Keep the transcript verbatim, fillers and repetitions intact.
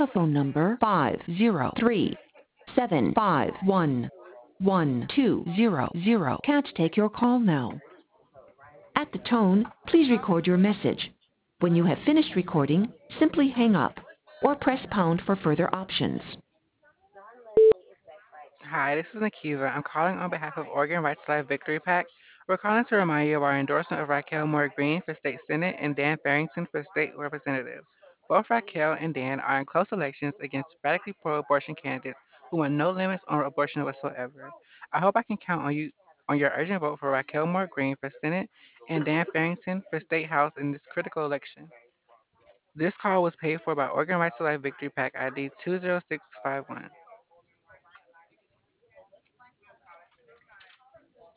telephone number five zero three seven five one one two zero zero can't take your call now. At the tone, please record your message. When you have finished recording, simply hang up or press pound for further options. Hi, this is Nakiva. I'm calling on behalf of Oregon Rights to Life Victory PAC. We're calling to remind you of our endorsement of Raquel Moore Green for state senate and Dan Farrington for state representative. Both Raquel and Dan are in close elections against radically pro-abortion candidates who want no limits on abortion whatsoever. I hope I can count on you on your urgent vote for Raquel Moore Green for senate and Dan Farrington for state house in this critical election. This call was paid for by Oregon Rights to Life Victory PAC I D two zero six five one.